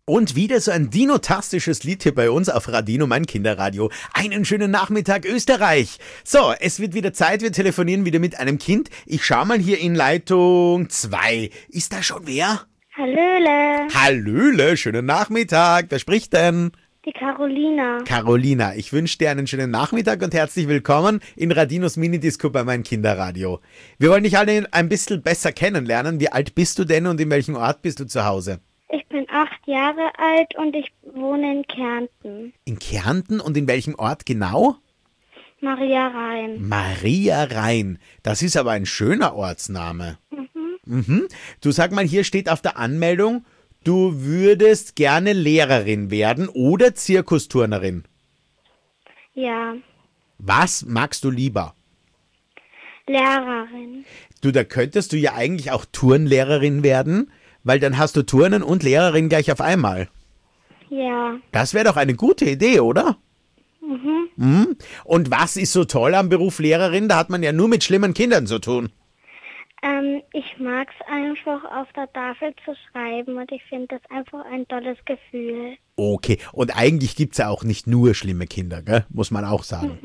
Und wieder so ein dinotastisches Lied hier bei uns auf Radino, mein Kinderradio. Einen schönen Nachmittag, Österreich. So, es wird wieder Zeit, wir telefonieren wieder mit einem Kind. Ich schau mal hier in Leitung 2. Ist da schon wer? Hallöle. Hallöle, schönen Nachmittag. Wer spricht denn? Die Carolina. Carolina, ich wünsche dir einen schönen Nachmittag und herzlich willkommen in Radinos Minidisco bei mein Kinderradio. Wir wollen dich alle ein bisschen besser kennenlernen. Wie alt bist du denn und in welchem Ort bist du zu Hause? Ich bin 8 Jahre alt und ich wohne in Kärnten. In Kärnten und in welchem Ort genau? Maria Rhein. Maria Rhein. Das ist aber ein schöner Ortsname. Du, sag mal, hier steht auf der Anmeldung, du würdest gerne Lehrerin werden oder Zirkusturnerin. Ja, Was magst du lieber? Lehrerin. Du, da könntest du ja eigentlich auch Turnlehrerin werden, weil dann hast du Turnen und Lehrerin gleich auf einmal. Ja, Das wäre doch eine gute Idee, oder? Mhm. Und was ist so toll am Beruf Lehrerin? Da hat man ja nur mit schlimmen Kindern zu tun. ich mag es einfach auf der Tafel zu schreiben und ich finde das einfach ein tolles Gefühl. Okay, und eigentlich gibt's ja auch nicht nur schlimme Kinder, gell? Muss man auch sagen.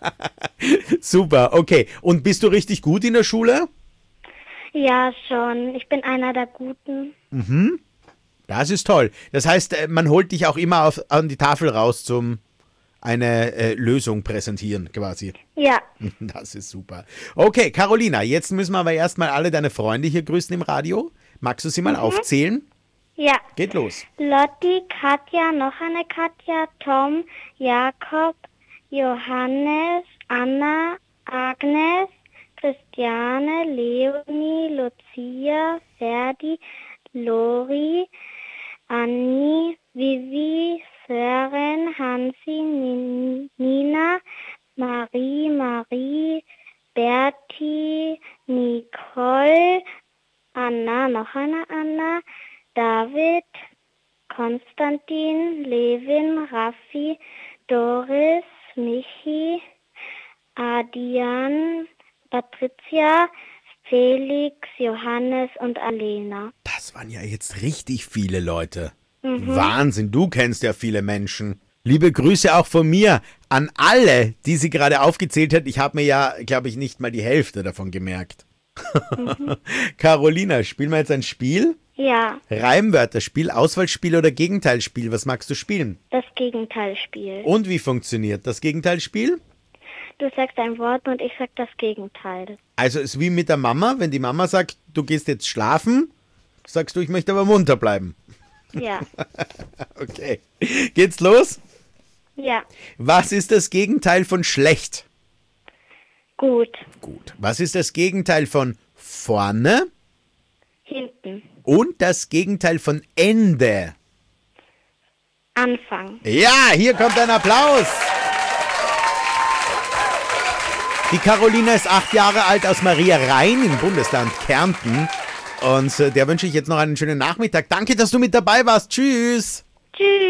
Super, okay. Und bist du richtig gut in der Schule? Ja, schon. Ich bin einer der Guten. Das ist toll. Das heißt, man holt dich auch immer an die Tafel raus zum eine Lösung präsentieren, quasi. Ja, Das ist super. Okay, Carolina, jetzt müssen wir aber erstmal alle deine Freunde hier grüßen im Radio. Magst du sie mal aufzählen? ja. Geht los. Lotti, Katja, noch eine Katja, Tom, Jakob, Johannes, Anna, Agnes, Christiane, Leonie, Lucia, Ferdi, Lori, Anni, Vivi, Sören, Hansi, Nina, Marie, Berti, Nicole, Anna, noch eine Anna, David, Konstantin, Levin, Raffi, Doris, Michi, Adrian, Patricia, Felix, Johannes und Alena. Das waren ja jetzt richtig viele Leute. Wahnsinn, du kennst ja viele Menschen. Liebe Grüße auch von mir an alle, die sie gerade aufgezählt hat. Ich habe mir ja, glaube ich, nicht mal die Hälfte davon gemerkt. Carolina, spielen wir jetzt ein Spiel? Ja, Reimwörterspiel, Auswahlspiel oder Gegenteilspiel? Was magst du spielen? das Gegenteilspiel. Und wie funktioniert das Gegenteilspiel? Du sagst ein Wort und ich sag das Gegenteil. Also es ist wie mit der Mama, wenn die Mama sagt, du gehst jetzt schlafen, sagst du, ich möchte aber munter bleiben. Ja, Okay. Geht's los? ja, Was ist das Gegenteil von schlecht? gut. Gut. Was ist das Gegenteil von vorne? Hinten. Und das Gegenteil von Ende? Anfang. Ja, hier kommt ein Applaus. Die Carolina ist 8 Jahre alt aus Maria Rhein im Bundesland Kärnten. Und der wünsche ich jetzt noch einen schönen Nachmittag. Danke, dass du mit dabei warst. Tschüss. Tschüss.